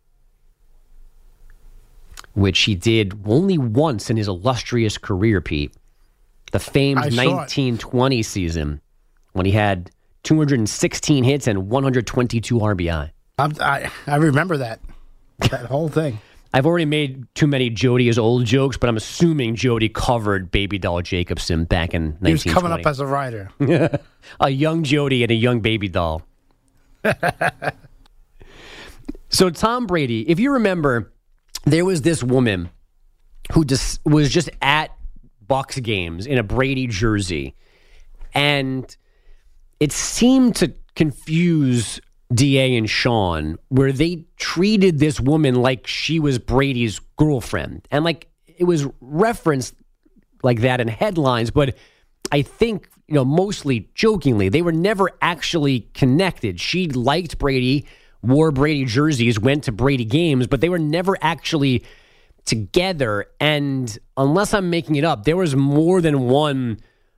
Speaker 8: which he did only once in his illustrious career, Pete. The famed nineteen twenty season when he had two hundred sixteen hits and one hundred twenty-two R B I.
Speaker 9: I'm, I I remember that, that whole thing.
Speaker 8: I've already made too many Jody is old jokes, but I'm assuming Jody covered Baby Doll Jacobson back in nineteen twenty.
Speaker 9: He was coming up as a writer.
Speaker 8: A young Jody and a young Baby Doll. So Tom Brady, if you remember, there was this woman who just was just at Bucs games in a Brady jersey, and it seemed to confuse D A and Sean, where they treated this woman like she was Brady's girlfriend. And like it was referenced like that in headlines, but I think, you know, mostly jokingly, they were never actually connected. She liked Brady, wore Brady jerseys, went to Brady games, but they were never actually together. And unless I'm making it up, there was more than one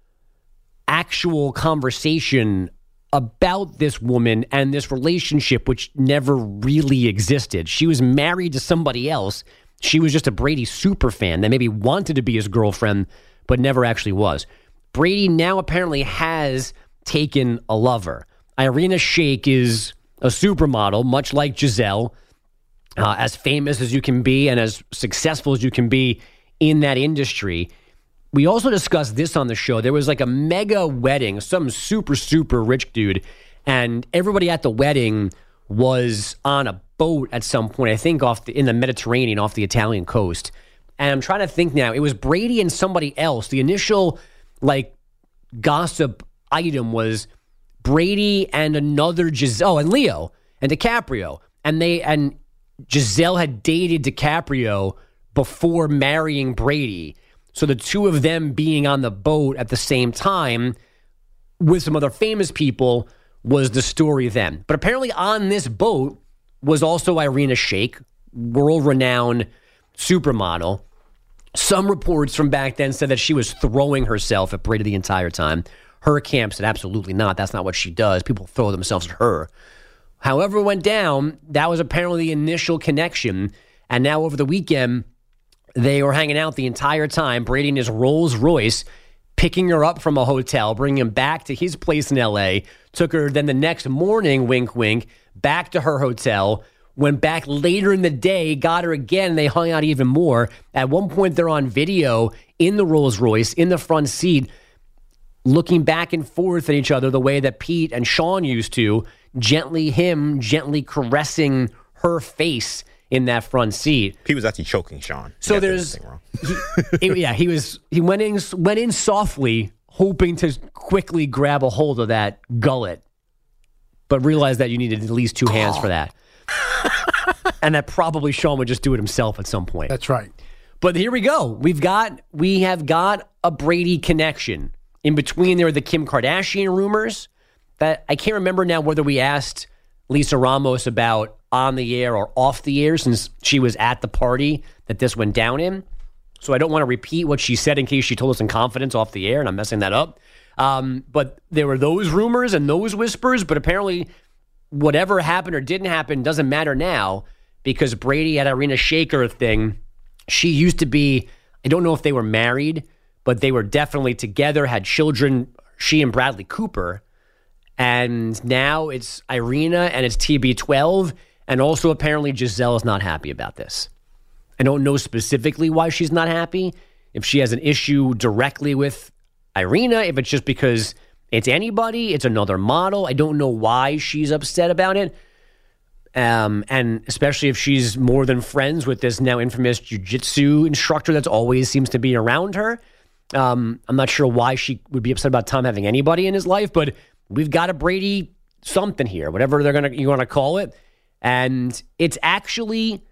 Speaker 8: actual conversation about this woman and this relationship, which never really existed. She was married to somebody else. She was just a Brady super fan that maybe wanted to be his girlfriend, but never actually was. Brady now apparently has taken a lover. Irina Shayk is a supermodel, much like Giselle, uh, as famous as you can be and as successful as you can be in that industry. We also discussed this on the show. There was like a mega wedding, some super, super rich dude, and everybody at the wedding was on a boat at some point, I think off the, in the Mediterranean, off the Italian coast. And I'm trying to think now. It was Brady and somebody else. The initial like gossip item was Brady and another Giselle, oh, and Leo and DiCaprio. And they and Giselle had dated DiCaprio before marrying Brady. So the two of them being on the boat at the same time with some other famous people was the story then. But apparently on this boat was also Irina Shayk, world-renowned supermodel. Some reports from back then said that she was throwing herself at Brady the entire time. Her camp said absolutely not. That's not what she does. People throw themselves at her. However it went down, that was apparently the initial connection. And now over the weekend, they were hanging out the entire time. Brady in his Rolls Royce, picking her up from a hotel, bringing her back to his place in L A, took her then the next morning, wink, wink, back to her hotel, went back later in the day, got her again, and they hung out even more. At one point, they're on video in the Rolls Royce, in the front seat, looking back and forth at each other the way that Pete and Sean used to, gently him, gently caressing her face in that front seat.
Speaker 10: He was actually choking Sean.
Speaker 8: So there's, he, it, yeah, he was he went in went in softly, hoping to quickly grab a hold of that gullet, but realized that you needed at least two hands for that, and that probably Sean would just do it himself at some point.
Speaker 9: That's right.
Speaker 8: But here we go. We've got we have got a Brady connection. In between, there are the Kim Kardashian rumors that I can't remember now whether we asked Lisa Ramos about on the air or off the air, since she was at the party that this went down in. So I don't want to repeat what she said in case she told us in confidence off the air, and I'm messing that up. Um, but there were those rumors and those whispers, but apparently whatever happened or didn't happen doesn't matter now, because Brady had Irina Shayker thing. She used to be, I don't know if they were married, but they were definitely together, had children, she and Bradley Cooper. And now it's Irina and it's T B twelve. And also apparently Giselle is not happy about this. I don't know specifically why she's not happy. If she has an issue directly with Irina, if it's just because it's anybody, it's another model. I don't know why she's upset about it. Um, and especially if she's more than friends with this now infamous jiu-jitsu instructor that's always seems to be around her. Um, I'm not sure why she would be upset about Tom having anybody in his life, but we've got a Brady something here, whatever they're gonna you want to call it. And it's actually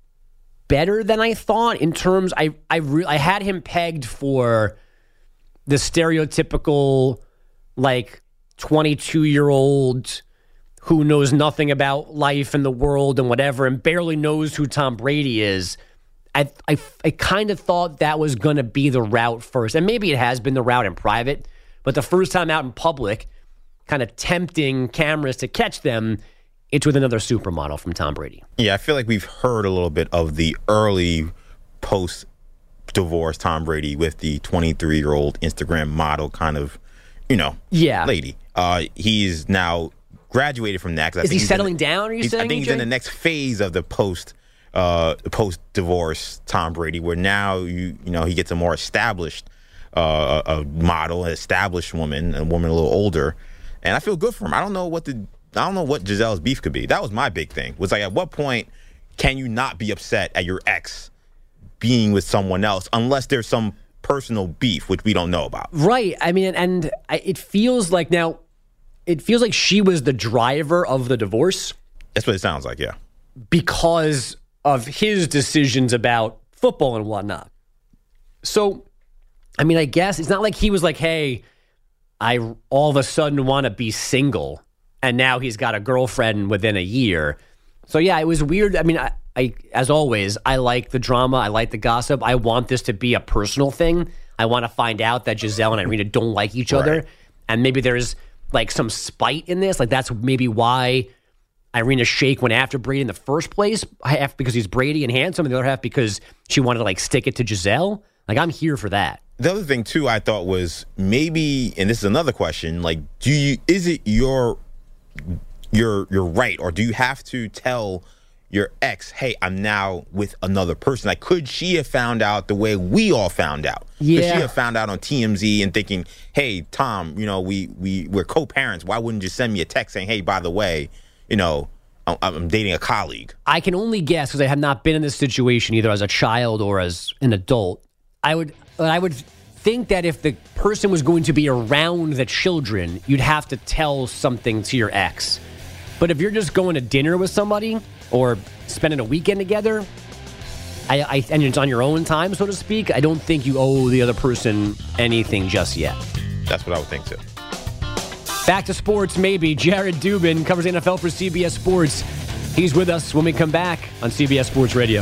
Speaker 8: better than I thought in terms, I I, re- I had him pegged for the stereotypical, like, twenty-two-year-old who knows nothing about life and the world and whatever and barely knows who Tom Brady is. I I, I kind of thought that was going to be the route first. And maybe it has been the route in private, but the first time out in public, kind of tempting cameras to catch them, it's with another supermodel from Tom Brady.
Speaker 10: Yeah, I feel like we've heard a little bit of the early post-divorce Tom Brady with the twenty-three-year-old Instagram model kind of, you know,
Speaker 8: yeah.
Speaker 10: lady. Uh, he's now graduated from that. I
Speaker 8: Is
Speaker 10: think
Speaker 8: he settling
Speaker 10: in,
Speaker 8: down, are you saying,
Speaker 10: I think
Speaker 8: E J?
Speaker 10: he's in the next phase of the post uh, post-divorce Tom Brady, where now, you you know, he gets a more established uh, a model, an established woman, a woman a little older. And I feel good for him. I don't know what the I don't know what Giselle's beef could be. That was my big thing. Was like, at what point can you not be upset at your ex being with someone else unless there's some personal beef, which we don't know about?
Speaker 8: Right. I mean, and I, it feels like now, it feels like she was the driver of the divorce.
Speaker 10: That's what it sounds like, yeah.
Speaker 8: Because of his decisions about football and whatnot. So, I mean, I guess it's not like he was like, hey, I all of a sudden want to be single, and now he's got a girlfriend within a year. So, yeah, it was weird. I mean, I, I as always, I like the drama. I like the gossip. I want this to be a personal thing. I want to find out that Giselle and Irina don't like each other.
Speaker 10: Right.
Speaker 8: And maybe there's, like, some spite in this. Like, that's maybe why Irina Shayk went after Brady in the first place. Half because he's Brady and handsome, and the other half because she wanted to, like, stick it to Giselle. Like, I'm here for that.
Speaker 10: The other thing, too, I thought was maybe, and this is another question, like, do you, is it your, your, your right, or do you have to tell your ex, hey, I'm now with another person? Like, could she have found out the way we all found out?
Speaker 8: Yeah.
Speaker 10: Could she have found out on T M Z and thinking, hey, Tom, you know, we, we, we're co-parents. Why wouldn't you send me a text saying, hey, by the way, you know, I'm, I'm dating a colleague?
Speaker 8: I can only guess because I have not been in this situation either as a child or as an adult. I would... But I would think that if the person was going to be around the children, you'd have to tell something to your ex. But if you're just going to dinner with somebody or spending a weekend together, I, I, and it's on your own time, so to speak, I don't think you owe the other person anything just yet.
Speaker 10: That's what I would think, too.
Speaker 8: Back to sports, maybe. Jared Dubin covers the N F L for C B S Sports. He's with us when we come back on C B S Sports Radio.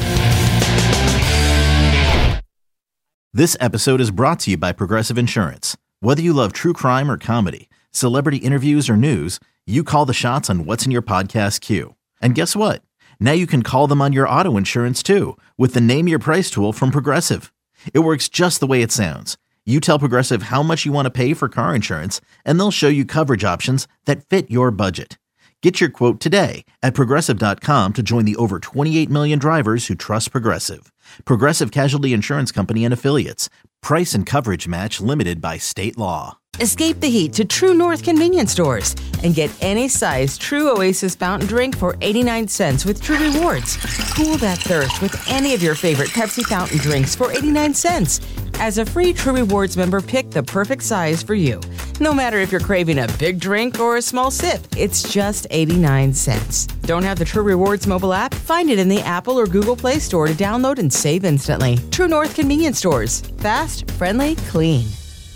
Speaker 3: This episode is brought to you by Progressive Insurance. Whether you love true crime or comedy, celebrity interviews or news, you call the shots on what's in your podcast queue. And guess what? Now you can call them on your auto insurance too with the Name Your Price tool from Progressive. It works just the way it sounds. You tell Progressive how much you want to pay for car insurance, and they'll show you coverage options that fit your budget. Get your quote today at Progressive dot com to join the over twenty-eight million drivers who trust Progressive. Progressive Casualty Insurance Company and Affiliates. Price and coverage match limited by state law.
Speaker 4: Escape the heat to True North convenience stores and get any size True Oasis fountain drink for eighty-nine cents with True Rewards. Cool that thirst with any of your favorite Pepsi fountain drinks for eighty-nine cents. As a free True Rewards member, pick the perfect size for you. No matter if you're craving a big drink or a small sip, it's just eighty-nine cents. Don't have the True Rewards mobile app? Find it in the Apple or Google Play Store to download and save instantly. True North convenience stores. Fast, friendly, clean.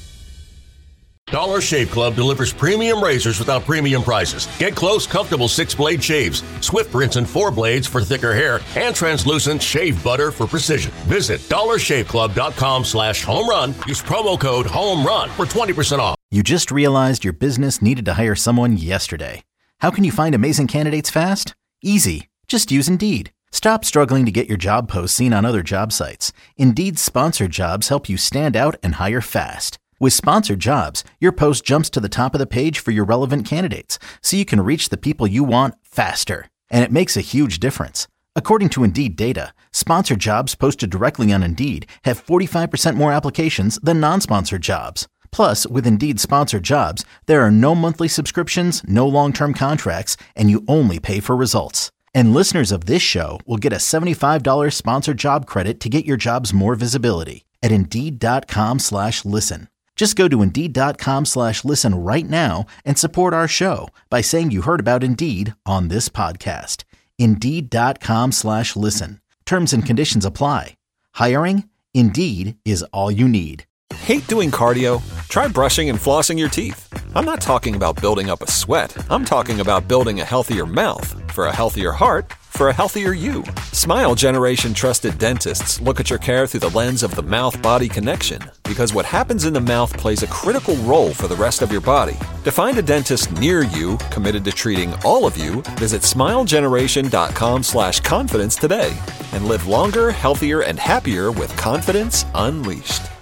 Speaker 19: Dollar Shave Club delivers premium razors without premium prices. Get close, comfortable six-blade shaves, swift rinse and four blades for thicker hair, and translucent shave butter for precision. Visit dollarshaveclub.com slash home run. Use promo code HOMERUN for twenty percent off.
Speaker 3: You just realized your business needed to hire someone yesterday. How can you find amazing candidates fast? Easy. Just use Indeed. Stop struggling to get your job posts seen on other job sites. Indeed's sponsored jobs help you stand out and hire fast. With sponsored jobs, your post jumps to the top of the page for your relevant candidates, so you can reach the people you want faster. And it makes a huge difference. According to Indeed data, sponsored jobs posted directly on Indeed have forty-five percent more applications than non-sponsored jobs. Plus, with Indeed sponsored jobs, there are no monthly subscriptions, no long-term contracts, and you only pay for results. And listeners of this show will get a seventy-five dollars sponsored job credit to get your jobs more visibility at Indeed.com slash listen. Just go to Indeed.com slash listen right now and support our show by saying you heard about Indeed on this podcast. Indeed.com slash listen. Terms and conditions apply. Hiring? Indeed is all you need.
Speaker 20: Hate doing cardio? Try brushing and flossing your teeth. I'm not talking about building up a sweat. I'm talking about building a healthier mouth. For a healthier heart, for a healthier you. Smile Generation trusted dentists look at your care through the lens of the mouth-body connection, because what happens in the mouth plays a critical role for the rest of your body. To find a dentist near you committed to treating all of you, visit smilegeneration.com slash confidence today and live longer, healthier, and happier with confidence unleashed.